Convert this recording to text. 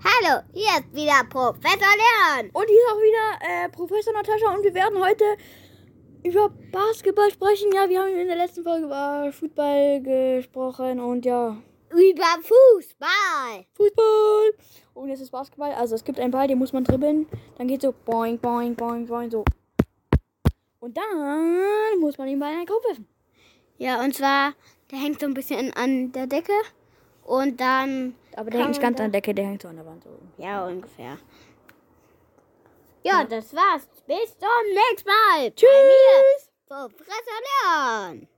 Hallo, hier ist wieder Professor Leon. Und hier ist auch wieder Professor Natascha und wir werden heute über Basketball sprechen. Ja, wir haben in der letzten Folge über Fußball gesprochen und ja. Über Fußball. Fußball! Und jetzt ist Basketball. Also es gibt einen Ball, den muss man dribbeln. Dann geht so boing, boing, boing, boing, so. Und dann muss man den Ball in den Kopf werfen. Ja, und zwar, der hängt so ein bisschen an der Decke. Und dann... Aber der hängt nicht ganz an der Decke, der hängt so an der Wand. So. Ja, ungefähr. Ja, das war's. Bis zum nächsten Mal. Tschüss! Bei mir, Professor Leon.